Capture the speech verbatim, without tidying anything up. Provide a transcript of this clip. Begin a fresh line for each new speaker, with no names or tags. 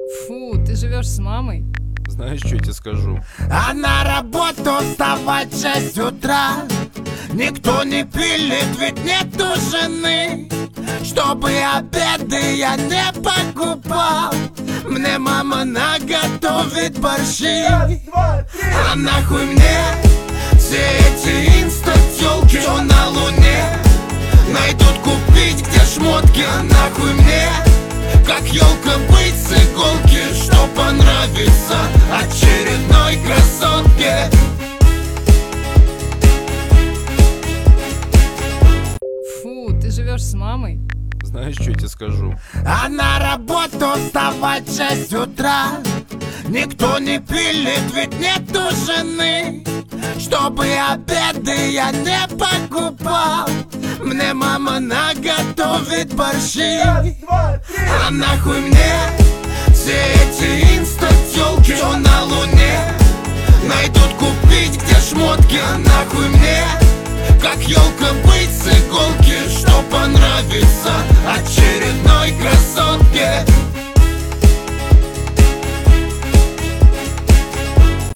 Фу, ты живешь с мамой?
Знаешь, что я тебе скажу?
А на работу вставать в шесть утра никто не пилит, ведь нету жены. Чтобы обеды я не покупал, мне мама наготовит борщи. А нахуй мне все эти инста-тёлки, что на луне найдут купить где шмотки. А нахуй мне как ёлка быть с иголки, что понравится очередной красотке.
Фу, ты живешь с мамой?
Знаешь, что я тебе скажу?
А на работу вставать в шесть утра никто не пилит, ведь нету жены. Чтобы обеды я не покупал, мне мама наготовит борщи. А нахуй мне все эти инста-тёлки, что на луне найдут купить где шмотки. А нахуй мне как ёлка быть с иголки, что понравится очередной